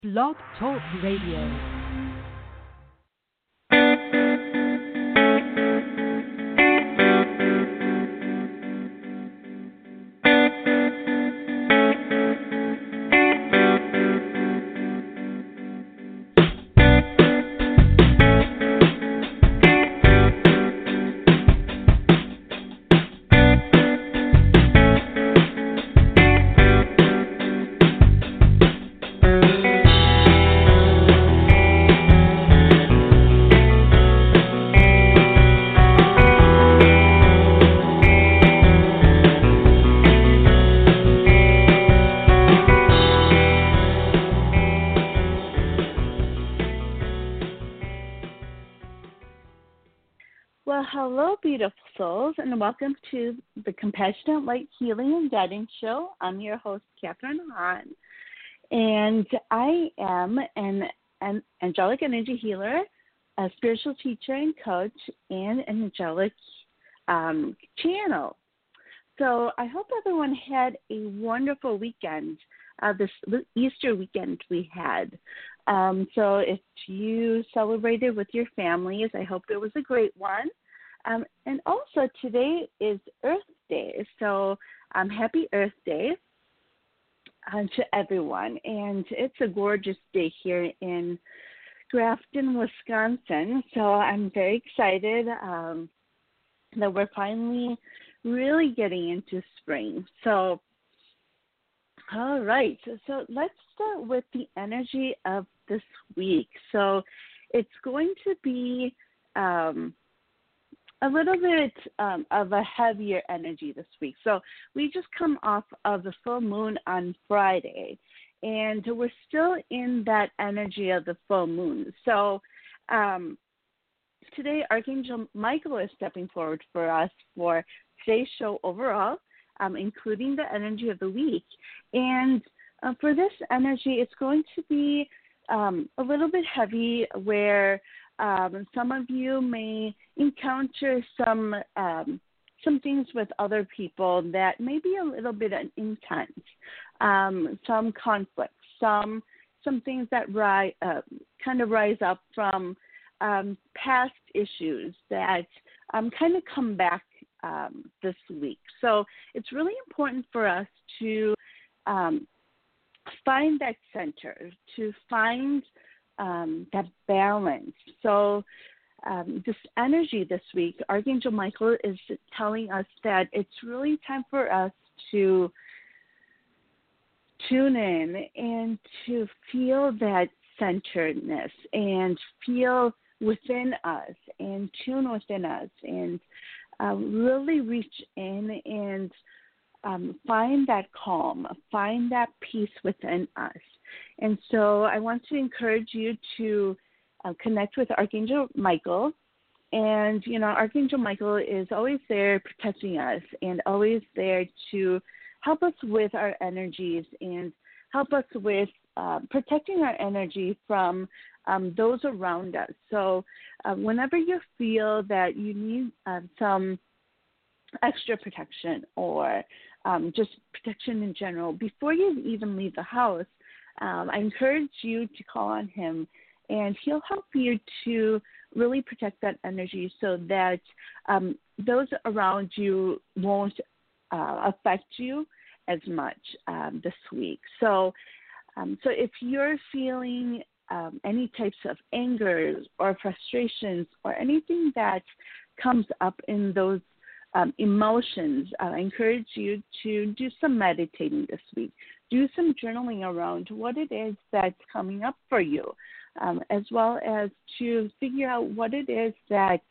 Blog Talk Radio. Well, hello, beautiful souls, and welcome to the Compassionate Light Healing and Guidance Show. I'm your host, Catherine Hahn, and I am an angelic energy healer, a spiritual teacher and coach, and an angelic channel. So I hope everyone had a wonderful weekend, this Easter weekend we had. So if you celebrated with your families, I hope it was a great one. And also today is Earth Day, so happy Earth Day to everyone. And it's a gorgeous day here in Grafton, Wisconsin, so I'm very excited that we're finally really getting into spring. So, all right, so let's start with the energy of this week. So it's going to be a little bit of a heavier energy this week. So we just come off of the full moon on Friday, and we're still in that energy of the full moon. So today, Archangel Michael is stepping forward for us for today's show overall, including the energy of the week. And for this energy, it's going to be a little bit heavy where some of you may encounter some things with other people that may be a little bit intense, some conflicts, some things that kind of rise up from past issues that kind of come back this week. So it's really important for us to find that center, to find that balance. So this energy this week, Archangel Michael is telling us that it's really time for us to tune in and to feel that centeredness and feel within us and tune within us and really reach in and find that calm, find that peace within us. And so I want to encourage you to connect with Archangel Michael. And, you know, Archangel Michael is always there protecting us and always there to help us with our energies and help us with protecting our energy from those around us. So whenever you feel that you need some extra protection or just protection in general, before you even leave the house, I encourage you to call on him, and he'll help you to really protect that energy so that those around you won't affect you as much this week. So if you're feeling any types of anger or frustrations or anything that comes up in those emotions, I encourage you to do some meditating this week. Do some journaling around what it is that's coming up for you, as well as to figure out what it is that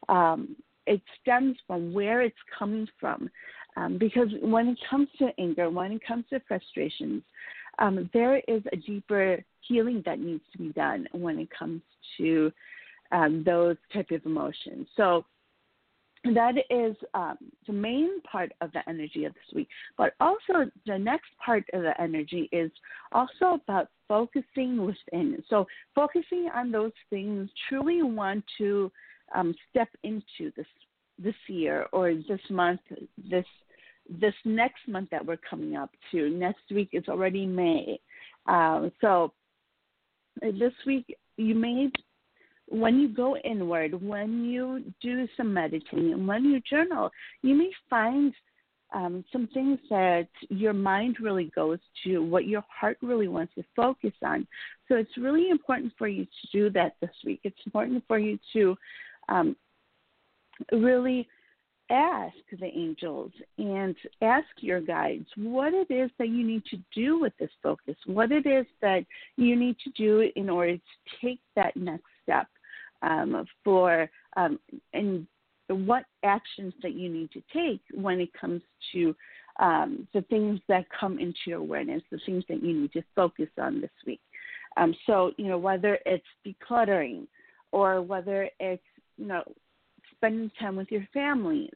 it stems from, where it's coming from. Because when it comes to anger, when it comes to frustrations, there is a deeper healing that needs to be done when it comes to those type of emotions. So that is the main part of the energy of this week. But also the next part of the energy is also about focusing within. So focusing on those things truly you want to step into this year or this month, this next month that we're coming up to. Next week is already May. So this week you may, when you go inward, when you do some meditating, when you journal, you may find some things that your mind really goes to, what your heart really wants to focus on. So it's really important for you to do that this week. It's important for you to really ask the angels and ask your guides what it is that you need to do with this focus, what it is that you need to do in order to take that next step and what actions that you need to take when it comes to the things that come into your awareness, the things that you need to focus on this week. So, whether it's decluttering or whether it's, spending time with your families,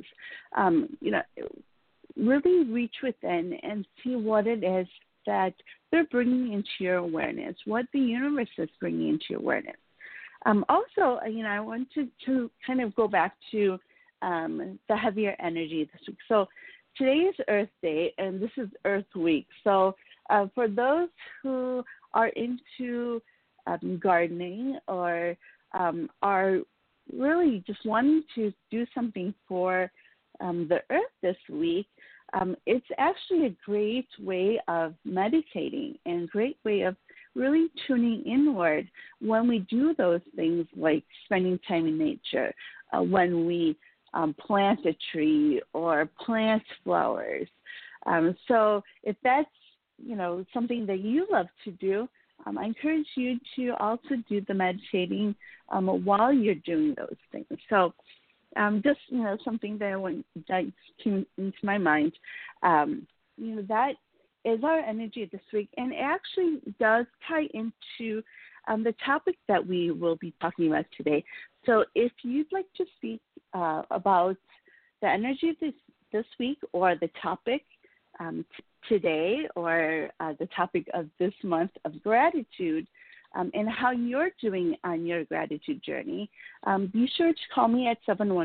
really reach within and see what it is that they're bringing into your awareness, what the universe is bringing into your awareness. Also, I wanted to kind of go back to the heavier energy this week. So today is Earth Day, and this is Earth Week. So for those who are into gardening or are really just wanting to do something for the earth this week, it's actually a great way of meditating and great way of really tuning inward when we do those things like spending time in nature, when we plant a tree or plant flowers. So if that's, something that you love to do, I encourage you to also do the meditating while you're doing those things. So just, something that came into my mind, that is our energy this week, and actually does tie into the topic that we will be talking about today. So if you'd like to speak about the energy this week or the topic today or the topic of this month of gratitude, and how you're doing on your gratitude journey, be sure to call me at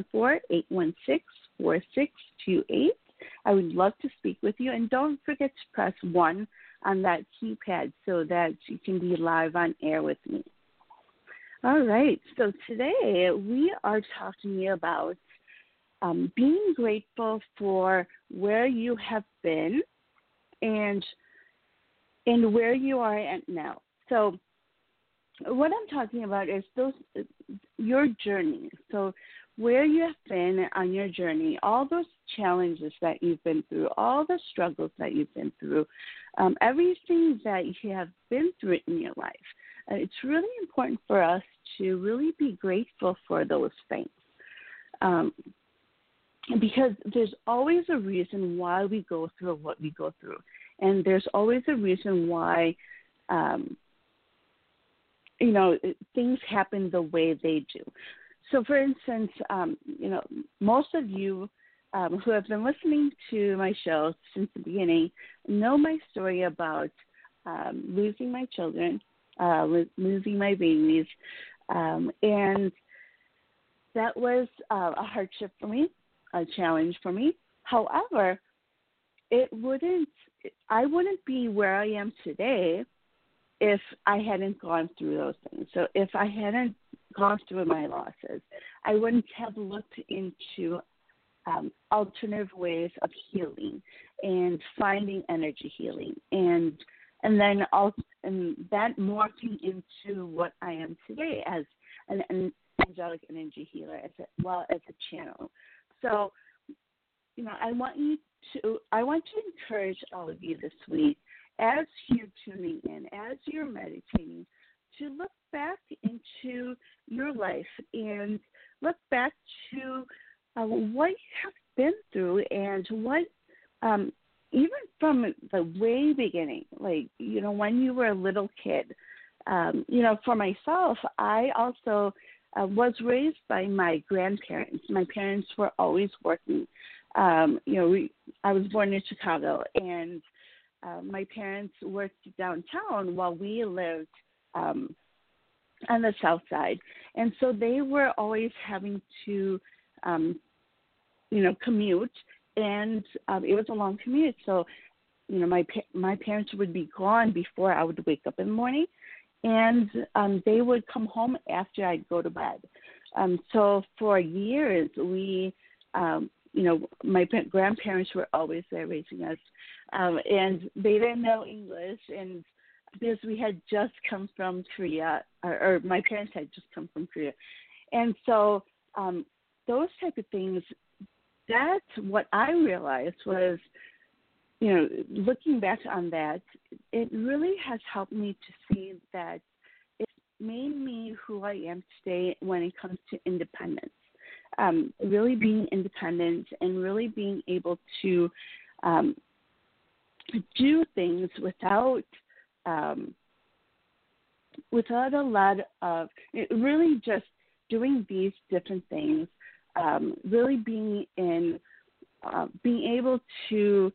714-816-4628. I would love to speak with you. And don't forget to press 1 on that keypad so that you can be live on air with me. All right. So today we are talking about being grateful for where you have been and where you are at now. So what I'm talking about is your journey. So where you have been on your journey, all those challenges that you've been through, all the struggles that you've been through, everything that you have been through in your life. It's really important for us to really be grateful for those things. Because there's always a reason why we go through what we go through. And there's always a reason why, things happen the way they do. So, for instance, most of you who have been listening to my show since the beginning know my story about losing my children, losing my babies, and that was a hardship for me, a challenge for me. However, I wouldn't be where I am today if I hadn't gone through those things. So if I hadn't gone through my losses, I wouldn't have looked into alternative ways of healing and finding energy healing, and then that morphing into what I am today as an angelic energy healer, as well as a channel. So, I want to encourage all of you this week, as you're tuning in, as you're meditating, to look back into your life and look back to what you have been through and what, even from the way beginning, like, when you were a little kid. For myself, I also was raised by my grandparents. My parents were always working. I was born in Chicago, and my parents worked downtown while we lived on the south side. And so they were always having to, commute, and it was a long commute. So, my parents would be gone before I would wake up in the morning. and they would come home after I'd go to bed. So for years, my grandparents were always there raising us, and they didn't know English, and because we had just come from Korea, or my parents had just come from Korea, and so those type of things. That's what I realized was, looking back on that, it really has helped me to see that it made me who I am today when it comes to independence. Really being independent and really being able to do things without a lot of really just doing these different things. Really being able to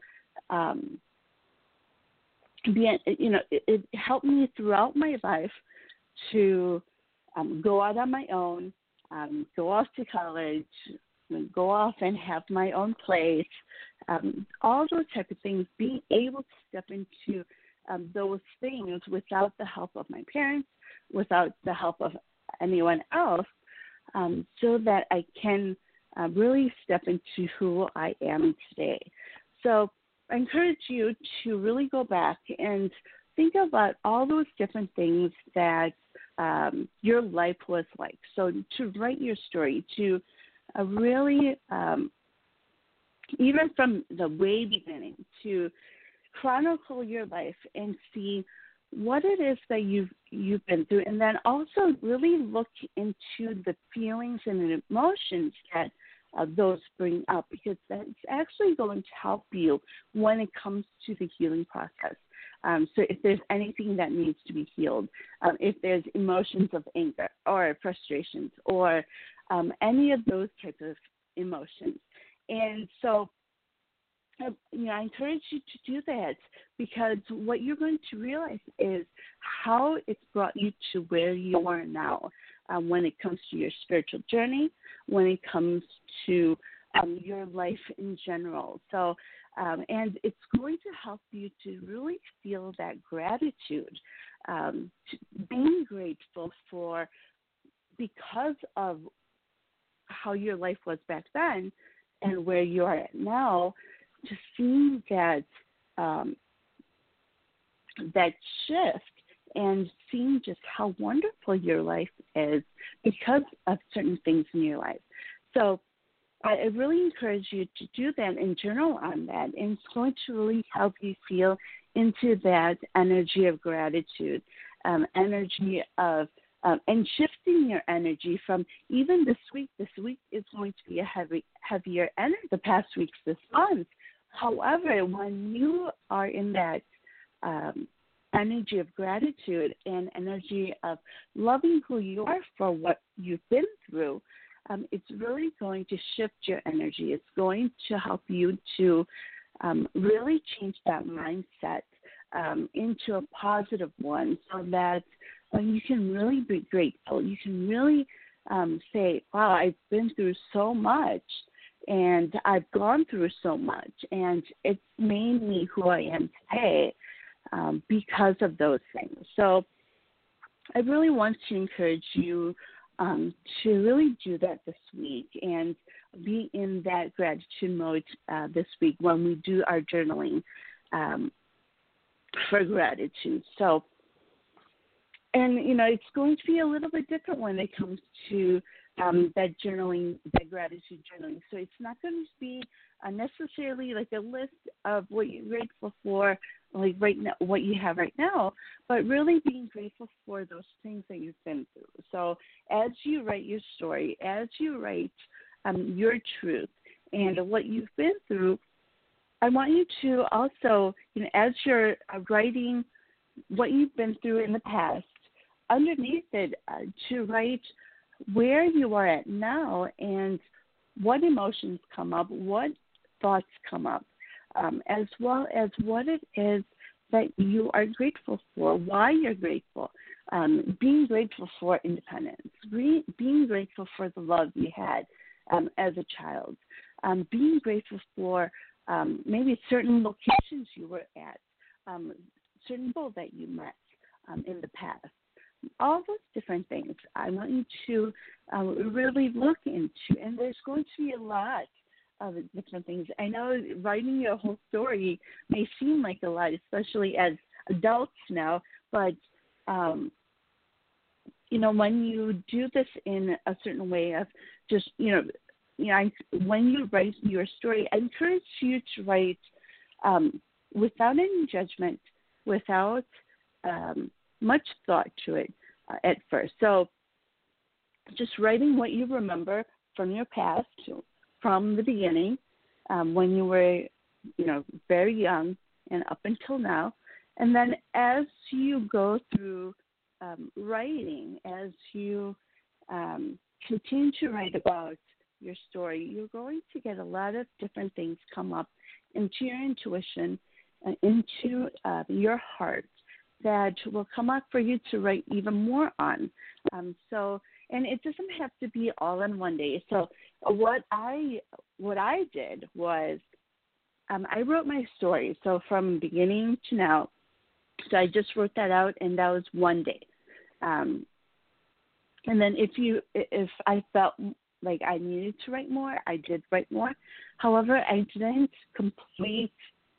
it helped me throughout my life to go out on my own, go off to college, go off and have my own place, all those type of things, being able to step into those things without the help of my parents, without the help of anyone else, so that I can really step into who I am today. So I encourage you to really go back and think about all those different things that your life was like. So to write your story, to really, even from the way beginning, to chronicle your life and see what it is that you've been through, and then also really look into the feelings and emotions that those bring up, because that's actually going to help you when it comes to the healing process. So if there's anything that needs to be healed, if there's emotions of anger or frustrations or any of those types of emotions. And so I encourage you to do that, because what you're going to realize is how it's brought you to where you are now when it comes to your spiritual journey, when it comes to your life in general. So, and it's going to help you to really feel that gratitude, being grateful for, because of how your life was back then and where you are at now, to see that that shift and seeing just how wonderful your life is because of certain things in your life. So I really encourage you to do that and journal on that, and it's going to really help you feel into that energy of gratitude, energy of and shifting your energy from even this week. This week is going to be a heavier energy. The past weeks, this month. However, when you are in that energy of gratitude and energy of loving who you are for what you've been through, it's really going to shift your energy. It's going to help you to really change that mindset into a positive one, so that you can really be grateful. You can really say, wow, I've been through so much, and I've gone through so much, and it's made me who I am today because of those things. So I really want to encourage you to really do that this week and be in that gratitude mode this week when we do our journaling for gratitude. So, and, it's going to be a little bit different when it comes to that journaling, that gratitude journaling. So it's not going to be necessarily like a list of what you're grateful for, like right now, what you have right now, but really being grateful for those things that you've been through. So as you write your story, as you write your truth and what you've been through, I want you to also, as you're writing what you've been through in the past, underneath it, to write where you are at now and what emotions come up, what thoughts come up, as well as what it is that you are grateful for, why you're grateful, being grateful for independence, being grateful for the love you had as a child, being grateful for maybe certain locations you were at, certain people that you met in the past. all those different things. I want you to really look into, and there's going to be a lot of different things. I know writing your whole story may seem like a lot, especially as adults now, but when you do this in a certain way of just, when you write your story, I encourage you to write without any judgment, without much thought to it at first. So just writing what you remember from your past, from the beginning, when you were, very young and up until now. And then as you go through writing, as you continue to write about your story, you're going to get a lot of different things come up into your intuition, into your heart, that will come up for you to write even more on. And it doesn't have to be all in one day. So what I did was I wrote my story. So from beginning to now, so I just wrote that out, and that was one day. And then if I felt like I needed to write more, I did write more. However, I didn't complete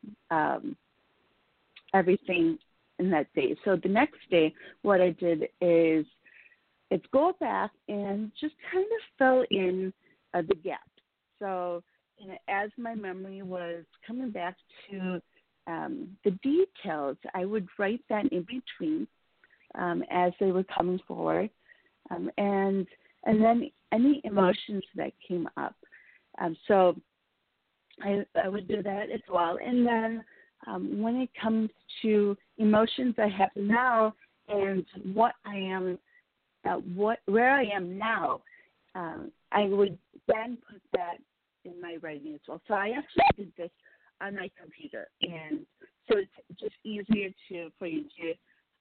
everything in that day. So the next day, what I did is go back and just kind of fill in the gaps. So as my memory was coming back to the details, I would write that in between as they were coming forward, and then any emotions that came up. So I would do that as well. And then when it comes to emotions I have now and what I am, where I am now, I would then put that in my writing as well. So I actually did this on my computer, and so it's just easier for you to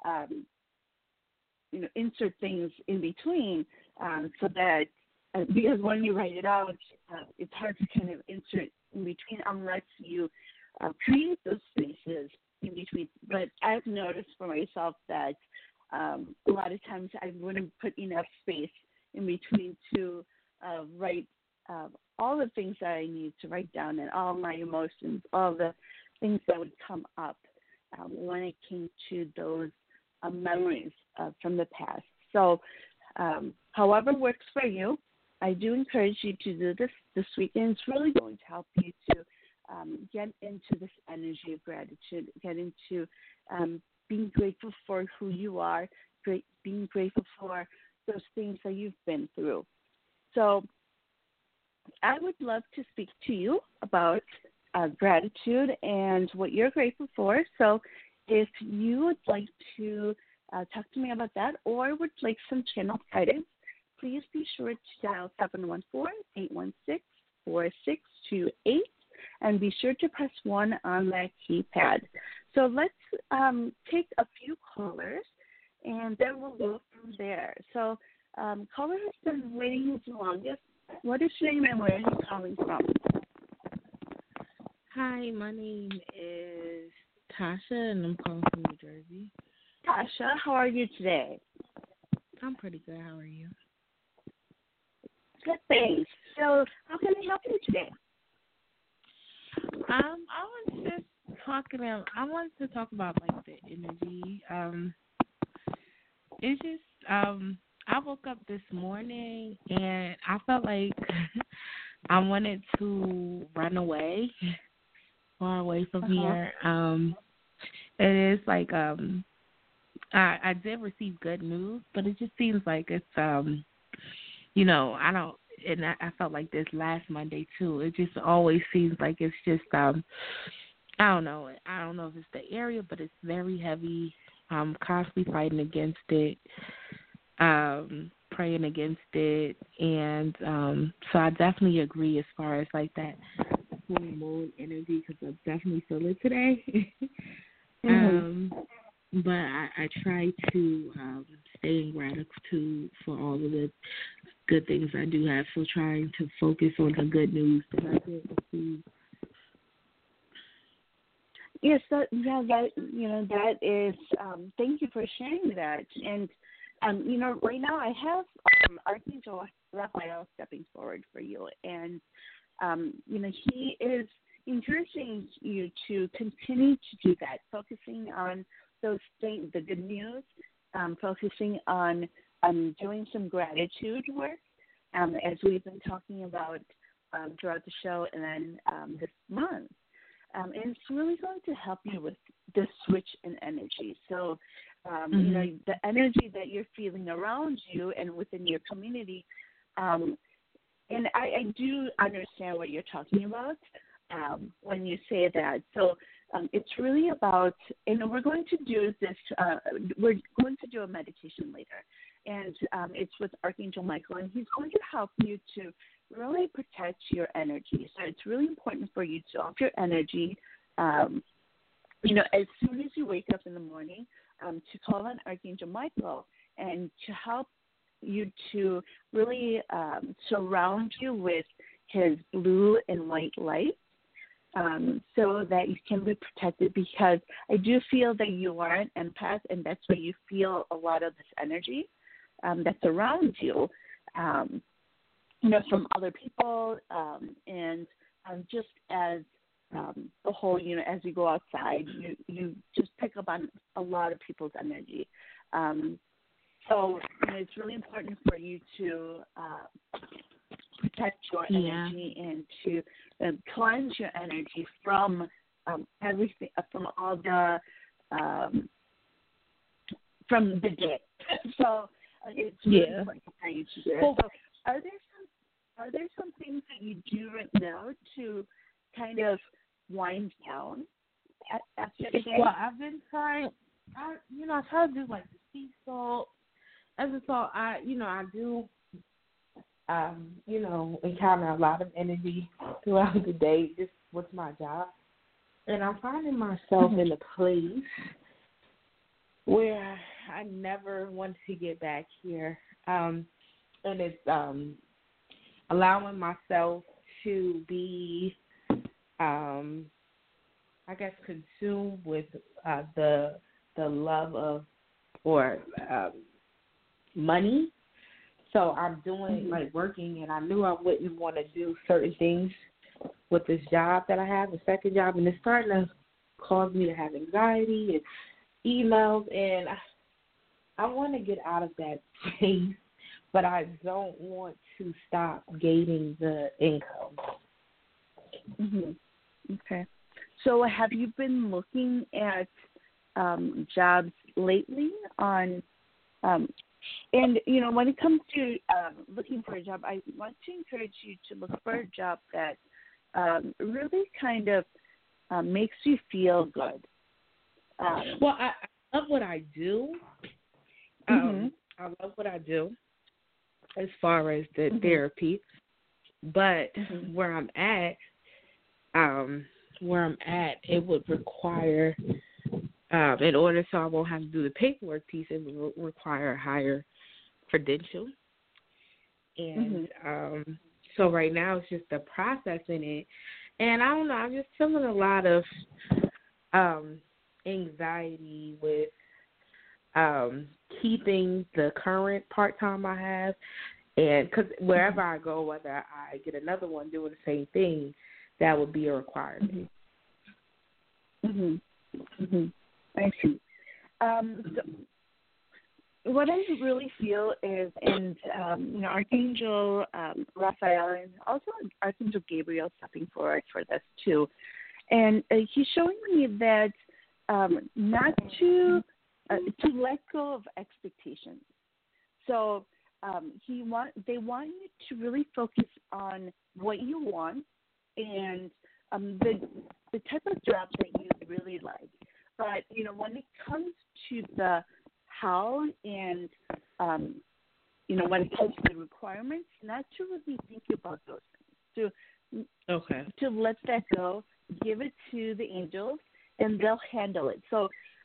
insert things in between, so that because when you write it out, it's hard to kind of insert in between unless you create those spaces in between. But I've noticed for myself that a lot of times I wouldn't put enough space in between to write all the things that I need to write down, and all my emotions, all the things that would come up when it came to those memories from the past. So however works for you, I do encourage you to do this weekend. It's really going to help you to get into this energy of gratitude, get into being grateful for who you are, being grateful for those things that you've been through. So I would love to speak to you about gratitude and what you're grateful for. So if you would like to talk to me about that, or would like some channel guidance, please be sure to dial 714-816-4628 and be sure to press 1 on that keypad. So let's take a few callers, and then we'll go from there. So caller has been waiting the longest. What is your name and where are you calling from? Hi, my name is Tasha, and I'm calling from New Jersey. Tasha, how are you today? I'm pretty good. How are you? Good, thanks. So how can I help you today? I was just I wanted to talk about like the energy. It's just I woke up this morning and I felt like I wanted to run away, far away from here. It is like I did receive good news, but it just seems like it's I felt like this last Monday too. It just always seems like it's just I don't know if it's the area, but it's very heavy. I'm constantly fighting against it, praying against it, and so I definitely agree as far as like that full moon energy, because I definitely feel it today. But I try to stay in gratitude for all of the good things I do have. So trying to focus on the good news that I did receive. Yes, that is. Thank you for sharing that. And right now I have Archangel Raphael stepping forward for you, and he is encouraging you to continue to do that, focusing on those things, the good news, focusing on doing some gratitude work, as we've been talking about throughout the show and then this month. And it's really going to help you with the switch in energy. So, the energy that you're feeling around you and within your community, and I do understand what you're talking about when you say that. So it's really about, and we're going to do this, we're going to do a meditation later. And it's with Archangel Michael, and he's going to help you to really protect your energy. So it's really important for you to off your energy, as soon as you wake up in the morning, to call on Archangel Michael and to help you to really surround you with his blue and white light, so that you can be protected, because I do feel that you are an empath, and that's where you feel a lot of this energy that's around you, from other people, and just as the whole, as you go outside, you just pick up on a lot of people's energy. So it's really important for you to protect your energy and to cleanse your energy from everything, from all the from the day. So it's really important for you to do it. So are there some things that you do right now to kind of wind down after the day? Well, I've been trying. I try to do like the sea salt. As a salt, I do. Encounter a lot of energy throughout the day just with my job. And I'm finding myself in a place where I never want to get back here. And it's allowing myself to be, consumed with the love of, or money. So I'm doing, working, and I knew I wouldn't want to do certain things with this job that I have, the second job, and it's starting to cause me to have anxiety and emails, and I want to get out of that space, but I don't want to stop gaining the income. Okay. So have you been looking at jobs lately on and, when it comes to looking for a job, I want to encourage you to look for a job that really kind of makes you feel good. Well, I love what I do. I love what I do as far as the therapy. But where I'm at, it would require, in order so I won't have to do the paperwork piece, it would require a higher credential. And so right now it's just the processing it. And I don't know, I'm just feeling a lot of anxiety with keeping the current part-time I have. And because wherever I go, whether I get another one doing the same thing, that would be a requirement. I see. So what I really feel is, and Archangel Raphael and also Archangel Gabriel stepping forward for this too, and he's showing me that not to let go of expectations. So they want you to really focus on what you want and the type of job that you really like. But, when it comes to the how and, when it comes to the requirements, not to really think about those things. To let that go, give it to the angels, and they'll handle it. So,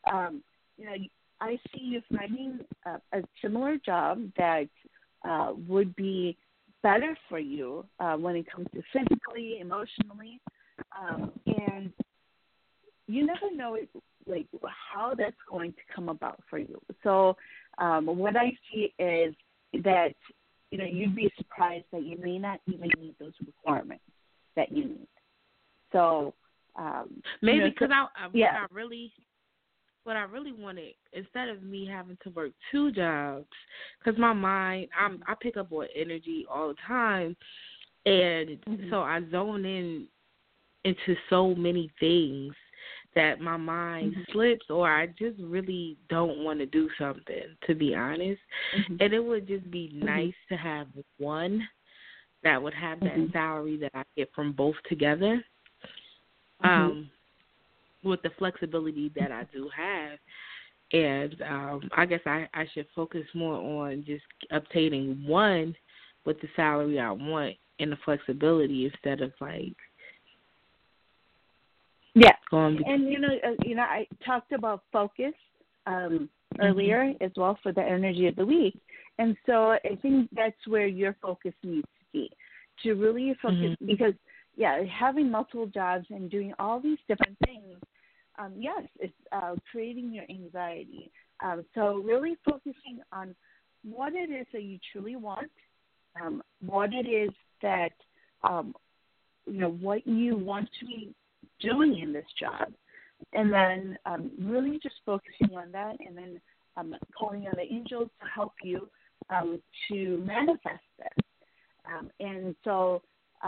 I see you finding a similar job that would be better for you when it comes to physically, emotionally, and you never know how that's going to come about for you. So what I see is that, you'd be surprised that you may not even need those requirements that you need. So maybe because what I really wanted, instead of me having to work 2 jobs, because my mind, I pick up on energy all the time, and so I zone into so many things that my mind slips, or I just really don't want to do something, to be honest. And it would just be nice to have one that would have that salary that I get from both together, with the flexibility that I do have. And I guess I should focus more on just obtaining one with the salary I want and the flexibility, instead of going. And I talked about focus earlier as well for the energy of the week, and so I think that's where your focus needs to be, to really focus, because having multiple jobs and doing all these different things, yes, it's creating your anxiety. So really focusing on what it is that you truly want, what it is that, what you want to be doing in this job, and then really just focusing on that, and then calling on the angels to help you to manifest this. And so,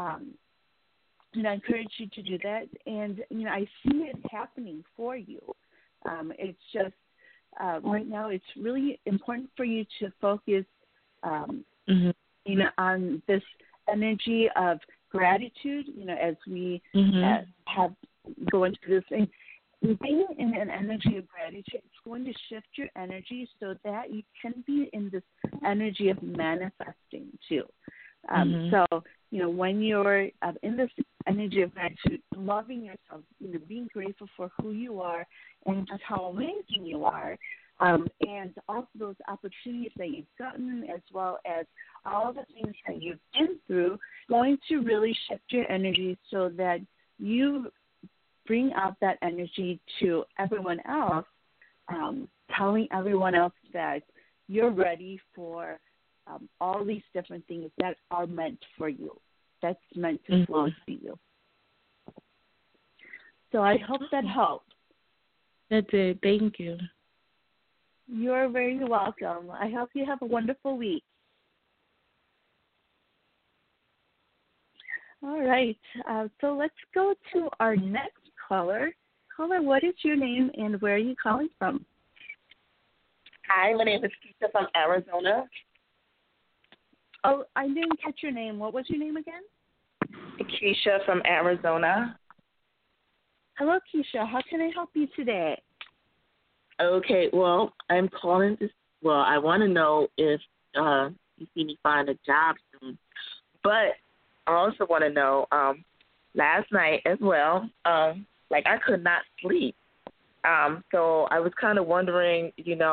I encourage you to do that, and I see it happening for you. It's just right now, it's really important for you to focus, on this energy of gratitude. As we have go into this thing, being in an energy of gratitude, it's going to shift your energy so that you can be in this energy of manifesting too. So, when you're in this energy of gratitude, loving yourself, being grateful for who you are and just how amazing you are, and also those opportunities that you've gotten, as well as all the things that you've been through, going to really shift your energy so that you bring out that energy to everyone else, telling everyone else that you're ready for all these different things that are meant for you, that's meant to flow to you. So I hope that helped. That did. Thank you. You're very welcome. I hope you have a wonderful week. All right. So let's go to our next caller. Caller, what is your name and where are you calling from? Hi, my name is Keisha from Arizona. Oh, I didn't catch your name. What was your name again? Keisha from Arizona. Hello, Keisha. How can I help you today? Okay, well, I'm calling to, I want to know if you see me find a job soon. But I also want to know, last night as well, I could not sleep. So I was kind of wondering,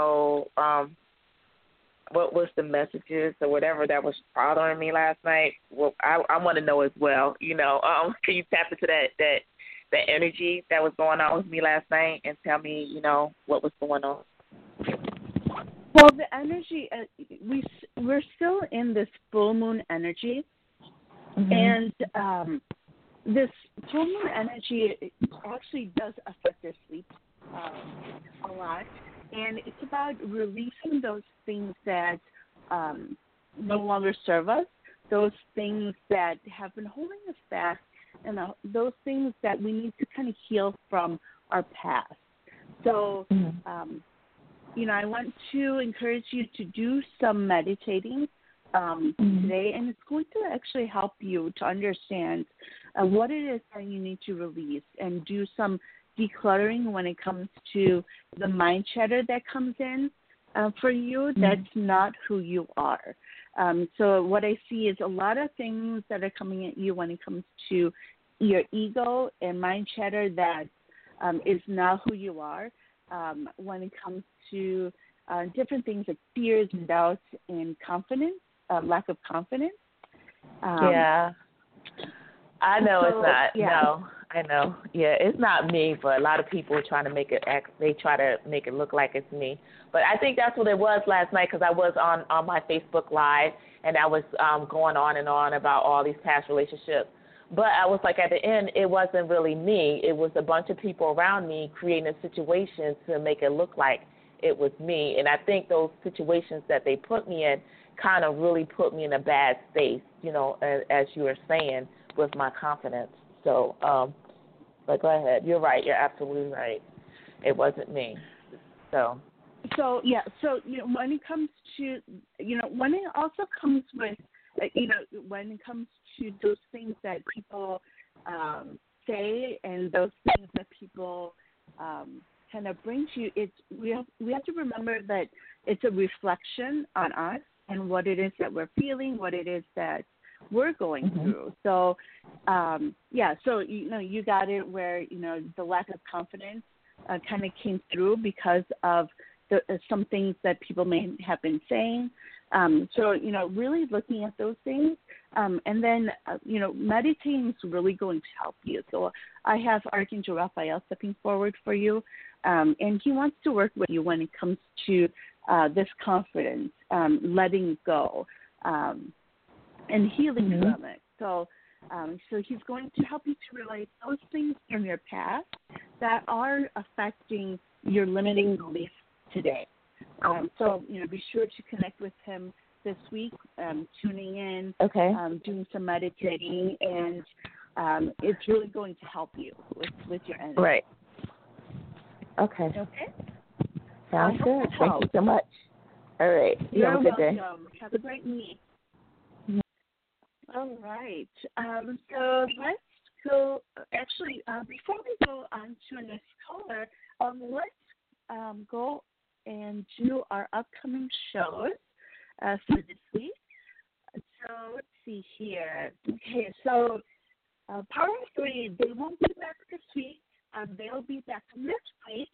what was the messages or whatever that was bothering me last night. Well, I want to know as well, can you tap into that energy that was going on with me last night and tell me, what was going on? Well, the energy, we're still in this full moon energy, and this full moon energy actually does affect our sleep a lot, and it's about releasing those things that no longer serve us, those things that have been holding us back, and those things that we need to kind of heal from our past. So, I want to encourage you to do some meditating today, and it's going to actually help you to understand what it is that you need to release and do some decluttering when it comes to the mind chatter that comes in for you. That's not who you are. So what I see is a lot of things that are coming at you when it comes to your ego and mind chatter that is not who you are. When it comes to different things like fears and doubts and confidence, lack of confidence. I know it's not. Yeah. No, I know. Yeah, it's not me, but a lot of people are trying to make it they try to make it look like it's me. But I think that's what it was last night because I was on my Facebook Live and I was going on and on about all these past relationships. But I was like, at the end, it wasn't really me. It was a bunch of people around me creating a situation to make it look like it was me. And I think those situations that they put me in kind of really put me in a bad space, you know, as you were saying, with my confidence. So, but go ahead. You're right. You're absolutely right. It wasn't me. So yeah. So, you know, when it comes to, you know, when it also comes with, you know, when it comes to those things that people say and those things that people kind of bring to you, we have to remember that it's a reflection on us and what it is that we're feeling, what it is that we're going through. So, so, you know, you got it where, you know, the lack of confidence kind of came through because of some things that people may have been saying. So, you know, really looking at those things and then, you know, meditating is really going to help you. So I have Archangel Raphael stepping forward for you, and he wants to work with you when it comes to this confidence, letting go, and healing from it. So he's going to help you to realize those things from your past that are affecting your limiting beliefs today. So, you know, be sure to connect with him this week, tuning in, doing some meditating, and it's really going to help you with your energy. Right. Okay. Sounds good. Thank you so much. All right. You're have a good day. welcome. Have a great week. All right. So let's go. Actually, before we go on to our next caller, let's go and do our upcoming shows for this week. So let's see here. Okay, so Power 3, they won't be back this week. They'll be back next week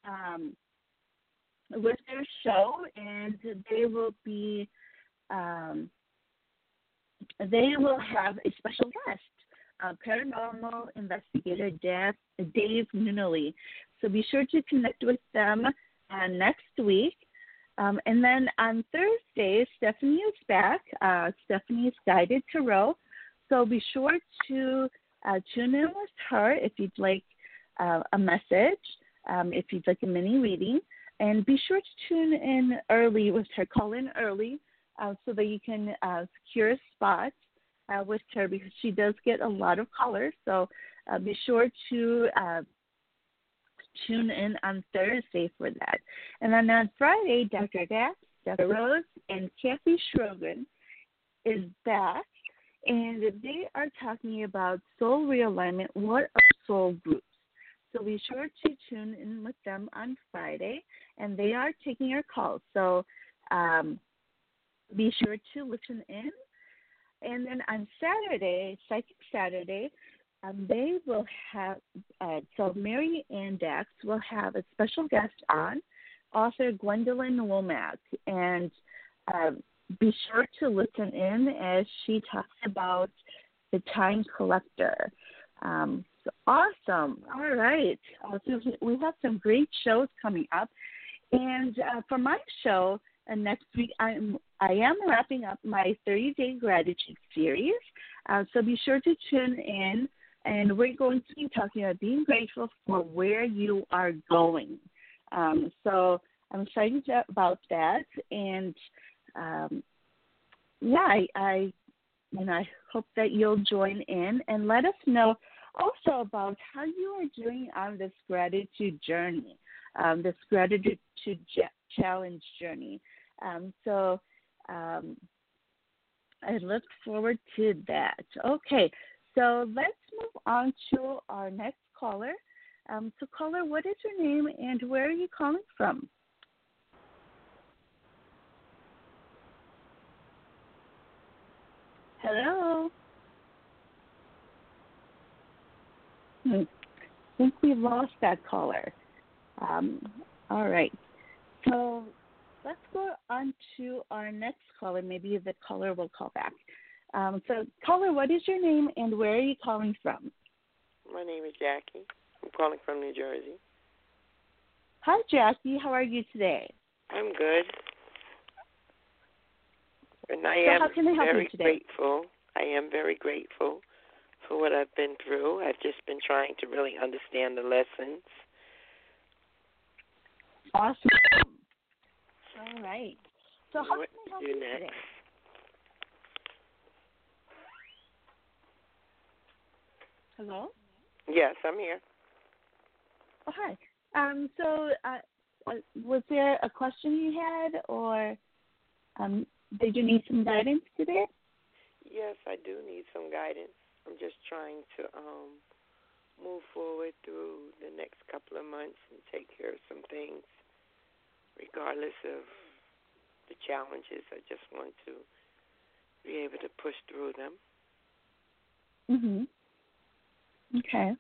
with their show, and they will be they will have a special guest, paranormal investigator Dave Nunnally. So be sure to connect with them next week. And then on Thursday, Stephanie is back. Stephanie's Guided Tarot. So be sure to tune in with her if you'd like a message, if you'd like a mini reading. And be sure to tune in early with her. Call in early so that you can secure a spot with her because she does get a lot of callers. So be sure to tune in on Thursday for that. And then on Friday, Dr. Dax, Dr. Rose, and Kathy Schrogen is back. And they are talking about soul realignment. What are soul groups? So be sure to tune in with them on Friday. And they are taking your calls. So be sure to listen in. And then on Saturday, Psychic Saturday, they will have, so Mary Ann Dax will have a special guest on, author Gwendolyn Womack. And be sure to listen in as she talks about the Time Collector. So awesome. All right. So we have some great shows coming up. And for my show next week, I am wrapping up my 30-day gratitude series. So be sure to tune in. And we're going to be talking about being grateful for where you are going. So I'm excited about that. And, I hope that you'll join in and let us know also about how you are doing on this gratitude journey, this gratitude challenge journey. So I look forward to that. Okay. So let's move on to our next caller. So caller, what is your name and where are you calling from? Hello? I think we lost that caller. All right. So let's go on to our next caller. Maybe the caller will call back. So, caller, what is your name and where are you calling from? My name is Jackie. I'm calling from New Jersey. Hi, Jackie. How are you today? I'm good. And I So am how can I help very you today? grateful. I am very grateful for what I've been through. I've just been trying to really understand the lessons. Awesome. All right. So how What can I help to you do next? today? Hello? Yes, I'm here. Oh, hi. Was there a question you had, or did you need some guidance today? Yes, I do need some guidance. I'm just trying to move forward through the next couple of months and take care of some things, regardless of the challenges. I just want to be able to push through them. Mhm. Okay.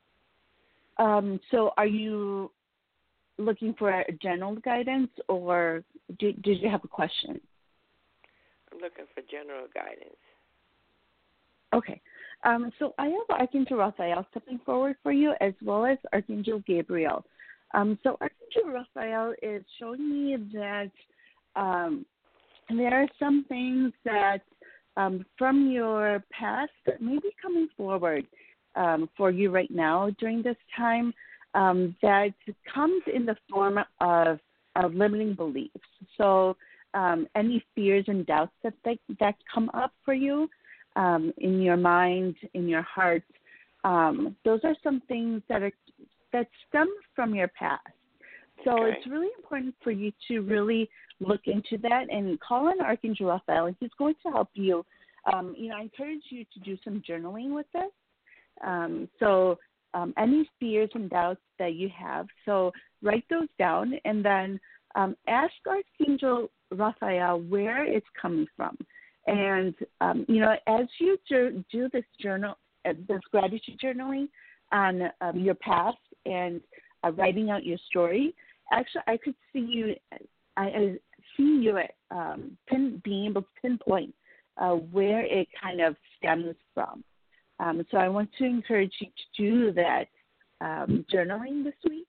So are you looking for a general guidance, or did you have a question? I'm looking for general guidance. Okay. So I have Archangel Raphael stepping forward for you, as well as Archangel Gabriel. So Archangel Raphael is showing me that there are some things that from your past that may be coming forward for you right now during this time that comes in the form of limiting beliefs. So any fears and doubts that come up for you in your mind, in your heart, those are some things that stem from your past. So Okay. it's really important for you to really look into that and call on Archangel Raphael, and he's going to help you. I encourage you to do some journaling with this. Any fears and doubts that you have, so write those down, and then ask Archangel Raphael where it's coming from. And, as you do this this gratitude journaling on your past and writing out your story, actually, I could see you, I see you being able to pinpoint where it kind of stems from. So I want to encourage you to do that journaling this week.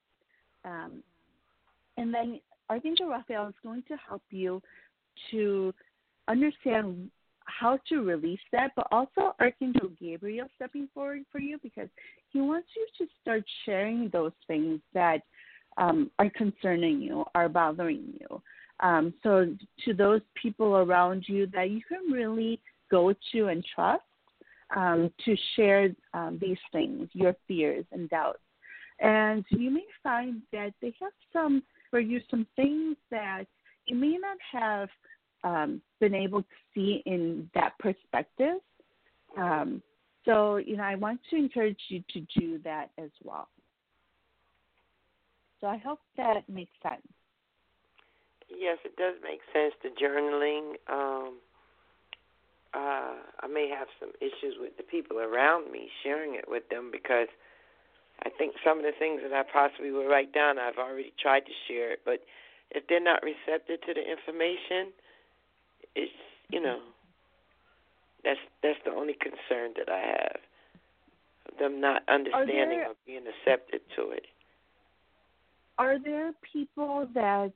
And then Archangel Raphael is going to help you to understand how to release that, but also Archangel Gabriel stepping forward for you, because he wants you to start sharing those things that are concerning you, are bothering you. So to those people around you that you can really go to and trust to share these things, your fears and doubts. And you may find that they have some things that you may not have been able to see in that perspective. So, I want to encourage you to do that as well. So I hope that makes sense. Yes, it does make sense, the journaling. I may have some issues with the people around me sharing it with them, because I think some of the things that I possibly would write down, I've already tried to share it. But if they're not receptive to the information, it's, that's the only concern that I have, them not understanding or being receptive to it. Are there people that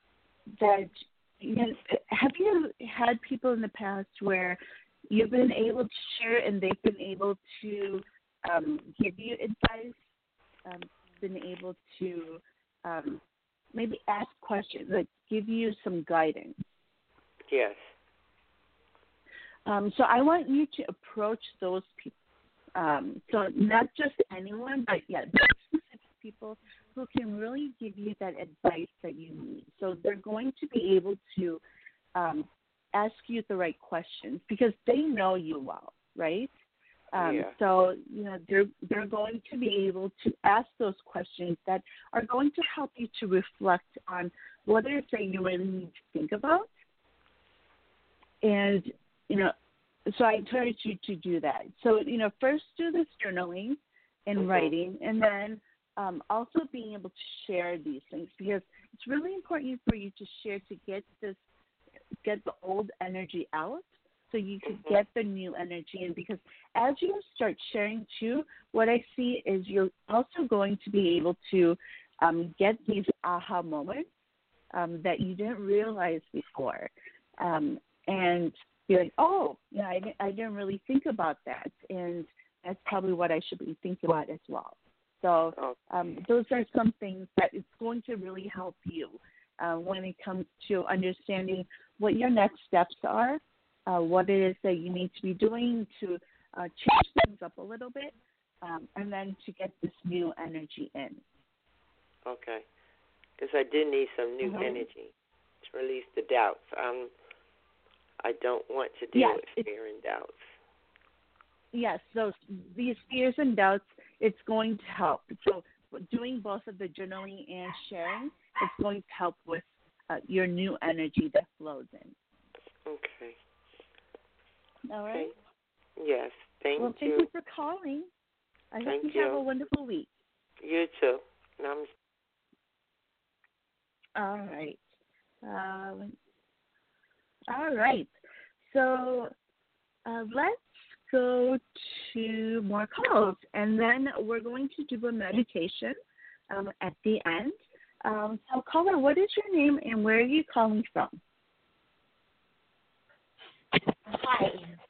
have you had people in the past where you've been able to share and they've been able to give you advice, been able to maybe ask questions, like give you some guidance? Yes. So I want you to approach those people. So not just anyone, but those specific people who can really give you that advice that you need. So they're going to be able to ask you the right questions, because they know you well, right? So they're going to be able to ask those questions that are going to help you to reflect on what it is that you really need to think about. And so I encourage you to do that. So first do this journaling and writing, and then also being able to share these things, because it's really important for you to share, to get the old energy out, so you could get the new energy in. Because as you start sharing too, what I see is you're also going to be able to get these aha moments that you didn't realize before. And you're like, oh, yeah, I didn't really think about that. And that's probably what I should be thinking about as well. So those are some things that it's going to really help you when it comes to understanding what your next steps are, what it is that you need to be doing to change things up a little bit, and then to get this new energy in. Okay. Because I did need some new energy to release the doubts. I don't want to deal with fear and doubts. Yes, these fears and doubts, it's going to help. So doing both of the journaling and sharing, it's going to help with your new energy that flows in. Okay. All right? Yes, thank you. Well, thank you for calling. I hope you have a wonderful week. You too. Namaste. All right. All right. So let's go to more calls, and then we're going to do a meditation at the end. So, caller, what is your name and where are you calling from? Hi.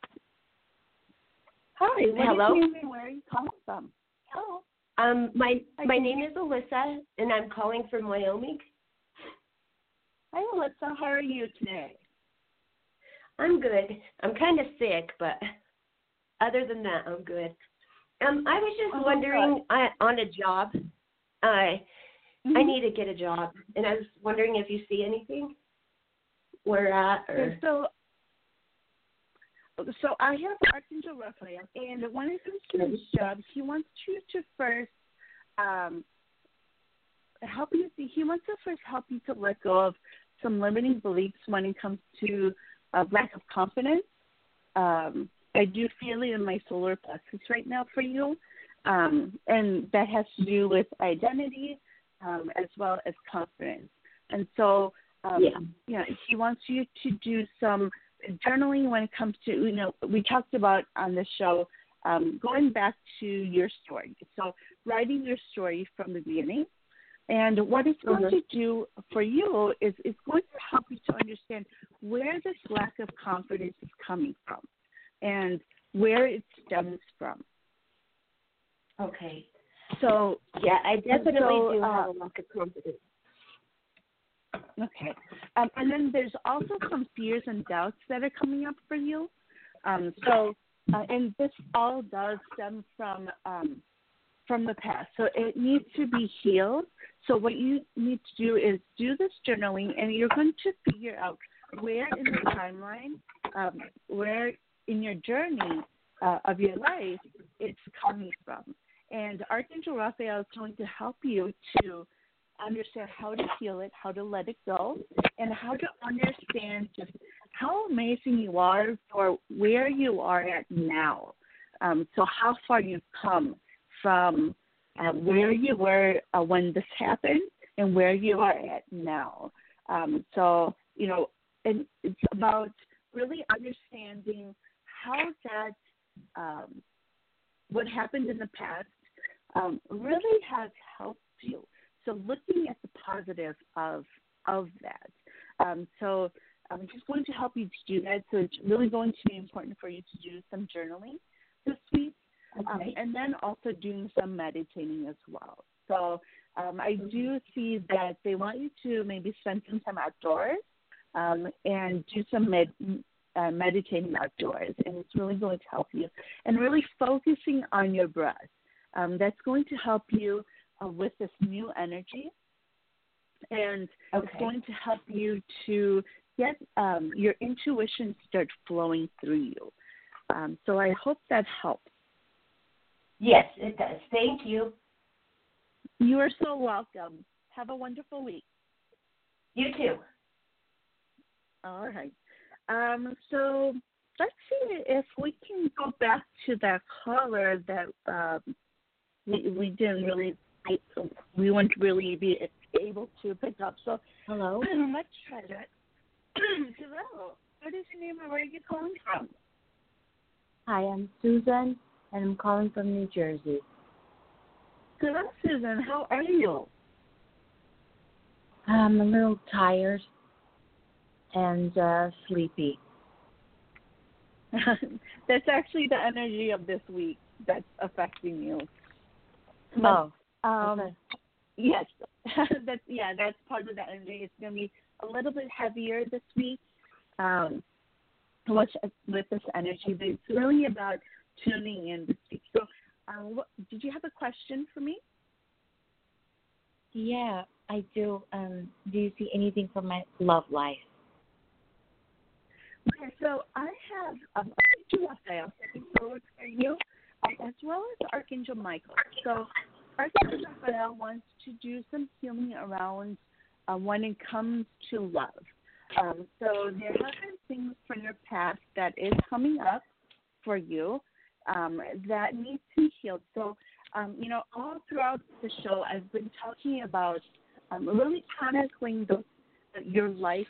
Hi. What Hello. is your name and where are you calling from? Hello. My name is Alyssa, and I'm calling from Wyoming. Hi, Alyssa. How are you today? I'm good. I'm kind of sick, but other than that, I'm good. I was just wondering on a job. I need to get a job, and I was wondering if you see anything. Where at? Or... So I have Archangel Raphael, and when it comes to his job, he wants you to first help you. He wants to first help you to let go of some limiting beliefs when it comes to lack of confidence. I do feel it in my solar plexus right now for you, and that has to do with identity as well as confidence. And so, he wants you to do some journaling when it comes to, we talked about on the show going back to your story. So writing your story from the beginning. And what it's going to do for you is it's going to help you to understand where this lack of confidence is coming from and where it stems from. Okay. So, I definitely do have a lack of confidence. Okay. And then there's also some fears and doubts that are coming up for you. And this all does stem from the past. So it needs to be healed. So what you need to do is do this journaling, and you're going to figure out where in the timeline, where in your journey of your life it's coming from. And Archangel Raphael is going to help you to understand how to heal it, how to let it go, and how to understand just how amazing you are for where you are at now. So how far you've come from where you were when this happened and where you are at now. And it's about really understanding how that what happened in the past really has helped you. So looking at the positive of that. So I'm just going to help you to do that. So it's really going to be important for you to do some journaling this week. And then also doing some meditating as well. So I do see that they want you to maybe spend some time outdoors and do some meditating outdoors. And it's really going to help you. And really focusing on your breath. That's going to help you with this new energy. And it's going to help you to get your intuition start flowing through you. So I hope that helps. Yes, it does. Thank you. You are so welcome. Have a wonderful week. You too. All right. So let's see if we can go back to that caller that we didn't really, we wouldn't really be able to pick up. So hello. Let's try that. Hello. What is your name and where are you calling from? Hi, I'm Susan, and I'm calling from New Jersey. Good, Susan. How are you? I'm a little tired and sleepy. That's actually the energy of this week that's affecting you. Oh, okay. Yes, that's part of the energy. It's going to be a little bit heavier this week. With this energy, but it's really about tuning in this week. So, did you have a question for me? Yeah, I do. Do you see anything for my love life? Okay, so I have two Raphael sitting forward for you, as well as Archangel Michael. So Archangel Raphael wants to do some healing around when it comes to love. So there have been things from your past that is coming up for you that needs to be healed. So, all throughout the show, I've been talking about really chronicling your life,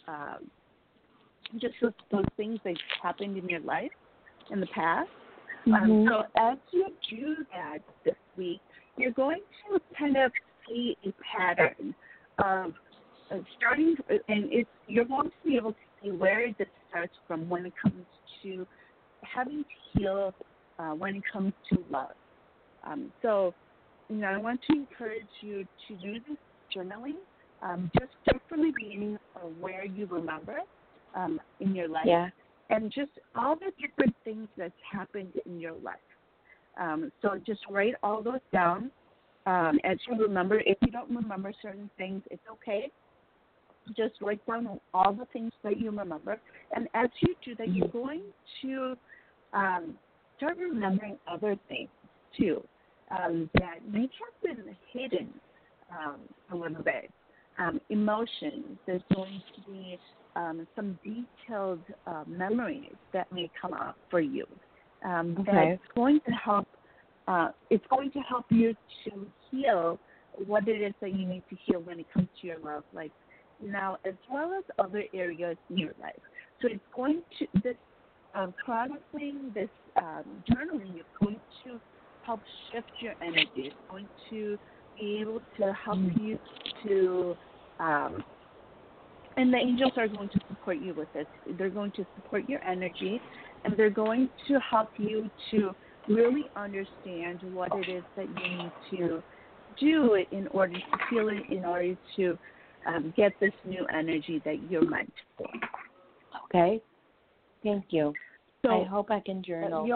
just those things that happened in your life in the past. So as you do that this week, you're going to kind of see a pattern of starting, and you're going to be able to see where this starts from when it comes to having to heal, when it comes to love. So, I want to encourage you to do this journaling, just from the beginning of where you remember in your life, and just all the different things that's happened in your life. So just write all those down as you remember. If you don't remember certain things, it's okay. Just write down all the things that you remember. And as you do that, you're going to start remembering other things, too, that may have been hidden a little bit. Emotions. There's going to be some detailed memories that may come up for you. That's going to help. It's going to help you to heal what it is that you need to heal when it comes to your love life now, as well as other areas in your life. So it's going to, this chronicling, this journaling is going to help shift your energy. It's going to be able to help you to, and the angels are going to support you with this. They're going to support your energy, and they're going to help you to really understand what it is that you need to do in order to feel it, in order to get this new energy that you're meant for. Okay. Thank you. So I hope I can journal.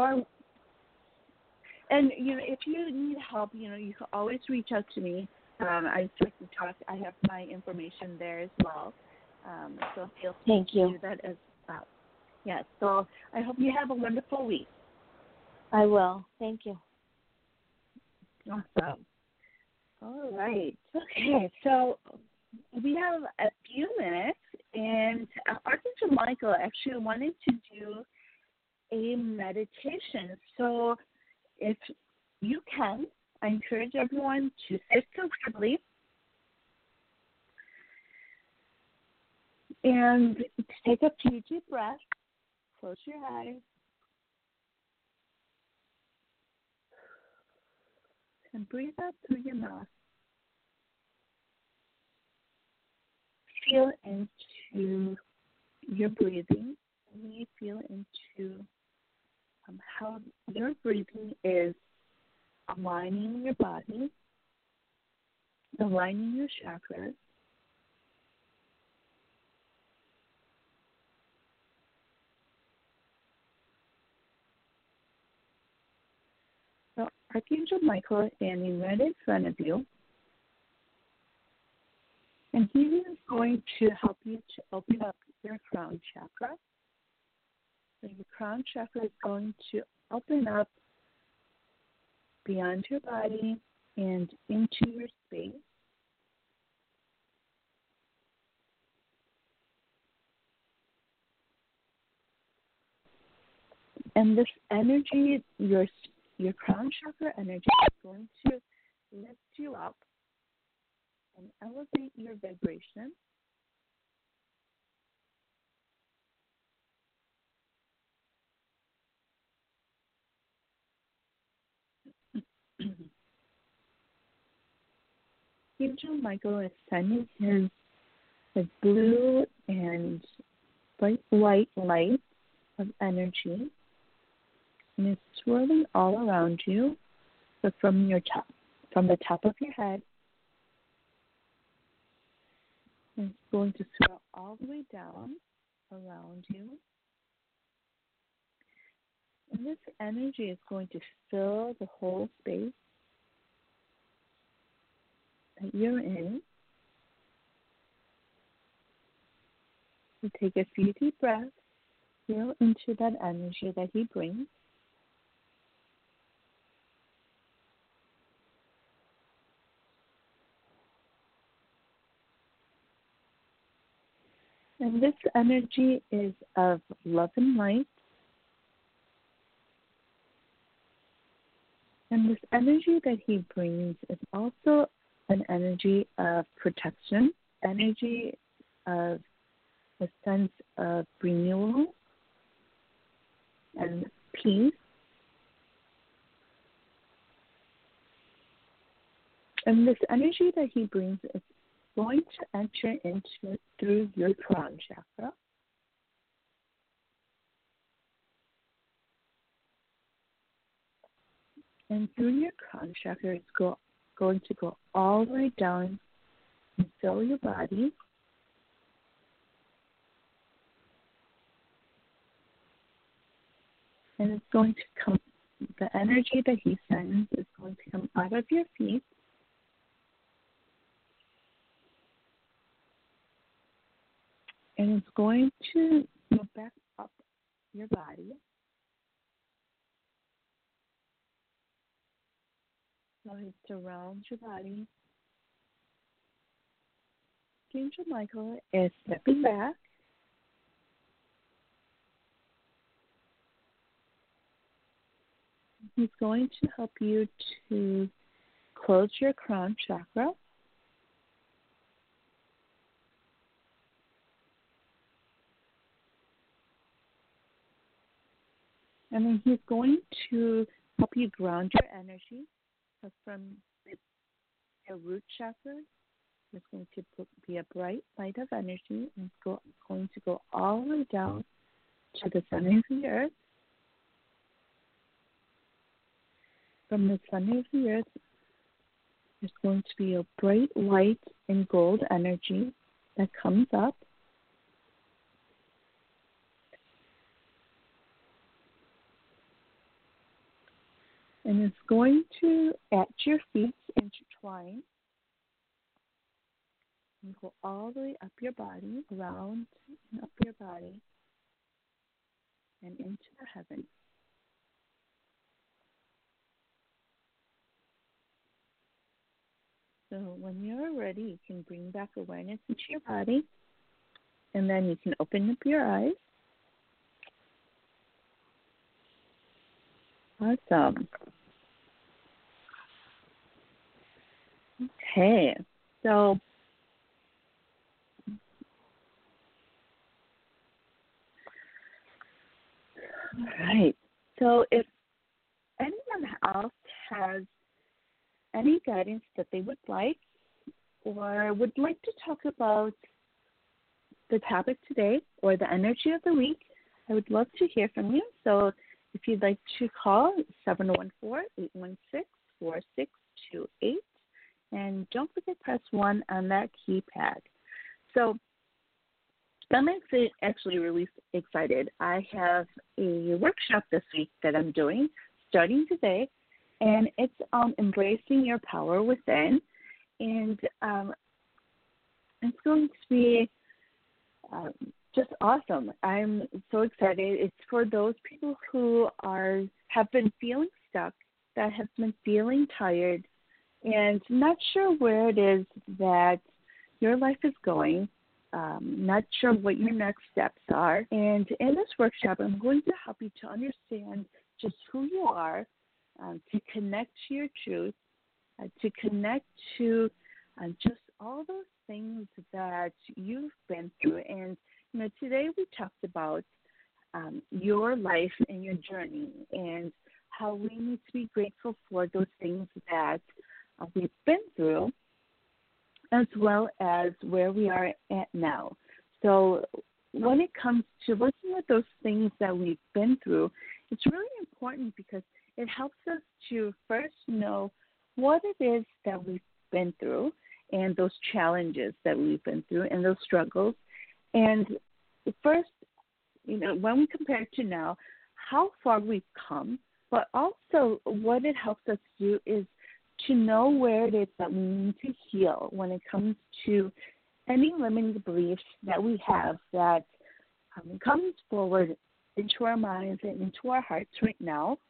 And if you need help, you can always reach out to me. I like to talk. I have my information there as well. So feel free to do that as well. Yes. So I hope you have a wonderful week. I will. Thank you. Awesome. All right. Okay. So we have a few minutes, and Archangel Michael actually wanted to do a meditation. So if you can, I encourage everyone to sit comfortably and take a few deep breaths. Close your eyes. And breathe out through your mouth. Feel into your breathing. Really feel into how your breathing is aligning your body, aligning your chakras. So Archangel Michael is standing right in front of you, and he is going to help you to open up your crown chakra. So your crown chakra is going to open up beyond your body and into your space. And this energy, your crown chakra energy, is going to lift you up and elevate your vibration. Archangel Michael is sending his blue and bright white light of energy, and it's swirling all around you. So from the top of your head, and it's going to swirl all the way down around you. And this energy is going to fill the whole space that you're in. So take a few deep breaths, feel into that energy that he brings. And this energy is of love and light. And this energy that he brings is also an energy of protection, energy of a sense of renewal and peace. And this energy that he brings is going to enter into through your crown chakra. And through your crown chakra, it's going to go all the way down and fill your body. And it's going to come, the energy that he sends is going to come out of your feet. And it's going to move back up your body. So it surrounds your body. Archangel Michael is stepping back. He's going to help you to close your crown chakra. And then he's going to help you ground your energy. So from your root chakra, there's going to be a bright light of energy, and it's going to go all the way down to the center of the earth. From the center of the earth, there's going to be a bright white and gold energy that comes up. And it's going to, at your feet, intertwine and go all the way up your body, around and up your body, and into the heavens. So when you're ready, you can bring back awareness into your body, and then you can open up your eyes. Awesome. Okay, so all right. So if anyone else has any guidance that they would like or would like to talk about the topic today or the energy of the week, I would love to hear from you. So if you'd like to call, 714-816-4628. And don't forget, press 1 on that keypad. So I'm actually really excited. I have a workshop this week that I'm doing, starting today, and it's embracing your power within. And it's going to be just awesome. I'm so excited. It's for those people who have been feeling stuck, that have been feeling tired, and not sure where it is that your life is going, not sure what your next steps are. And in this workshop, I'm going to help you to understand just who you are, to connect to your truth, to connect to just all those things that you've been through. And, today we talked about your life and your journey and how we need to be grateful for those things that we've been through, as well as where we are at now. So when it comes to looking at those things that we've been through, it's really important because it helps us to first know what it is that we've been through and those challenges that we've been through and those struggles. And first, when we compare to now, how far we've come, but also what it helps us do is to know where it is that we need to heal when it comes to any limiting beliefs that we have that comes forward into our minds and into our hearts right now.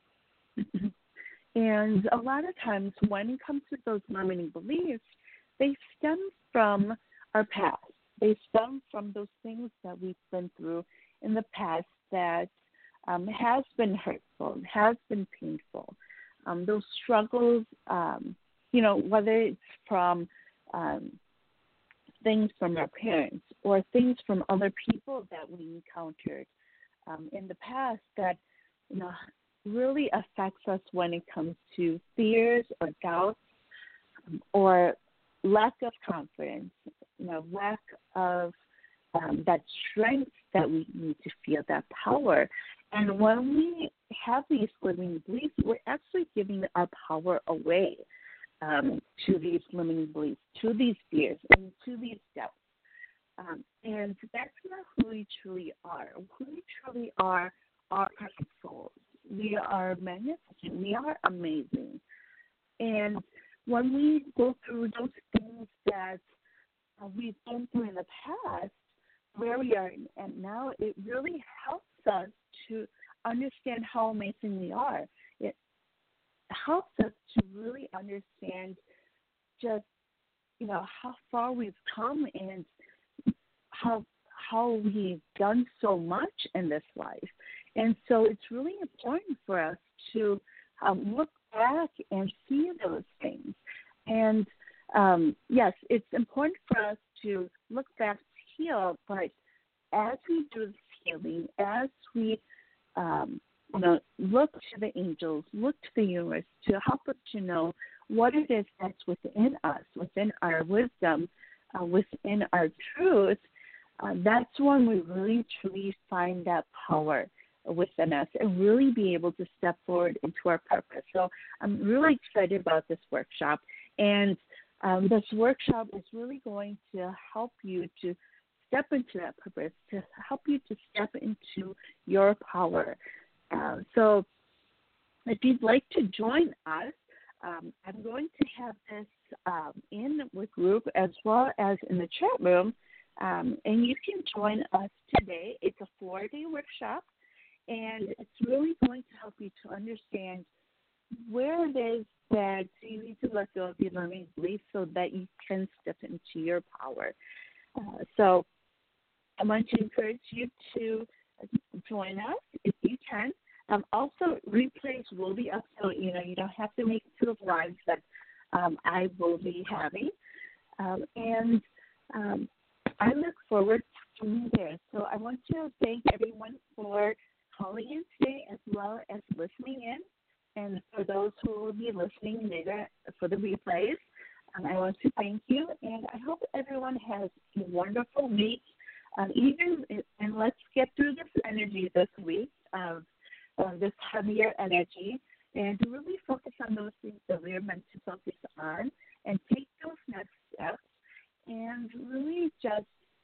And a lot of times when it comes to those limiting beliefs, they stem from our past. They stem from those things that we've been through in the past that has been hurtful, has been painful. Those struggles, whether it's from things from our parents or things from other people that we encountered in the past that, really affects us when it comes to fears or doubts or lack of confidence, lack of that strength that we need to feel, that power. And when we have these limiting beliefs, we're actually giving our power away to these limiting beliefs, to these fears, and to these doubts. And that's not who we truly are. Who we truly are perfect souls. We are magnificent. We are amazing. And when we go through those things that we've been through in the past, where we are and now, it really helps us to understand how amazing we are. It helps us to really understand just, how far we've come and how we've done so much in this life. And so it's really important for us to look back and see those things. And, yes, it's important for us to look back to heal, but as we do this healing, as we look to the angels, look to the universe to help us to know what it is that's within us, within our wisdom, within our truth, that's when we really truly find that power within us and really be able to step forward into our purpose. So I'm really excited about this workshop. And this workshop is really going to help you to step into that purpose, to help you to step into your power. So if you'd like to join us, I'm going to have this in the group as well as in the chat room, and you can join us today. It's a 4-day workshop, and it's really going to help you to understand where it is that you need to let go of your limiting beliefs so that you can step into your power. So I want to encourage you to join us if you can. Also, replays will be up, so you don't have to make it to the lives that I will be having. And I look forward to you there. So I want to thank everyone for calling in today as well as listening in. And for those who will be listening later for the replays, I want to thank you. And I hope everyone has a wonderful week. And let's get through this energy this week of this heavier energy and really focus on those things that we're meant to focus on and take those next steps and really just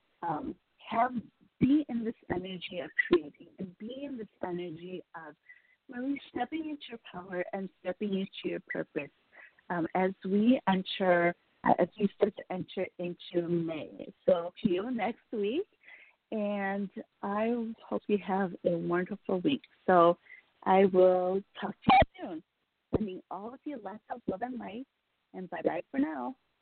be in this energy of creating and be in this energy of really stepping into your power and stepping into your purpose as we start to enter into May. So see you next week, and I hope you have a wonderful week. So I will talk to you soon. Sending all of you lots of love and light, and bye-bye for now.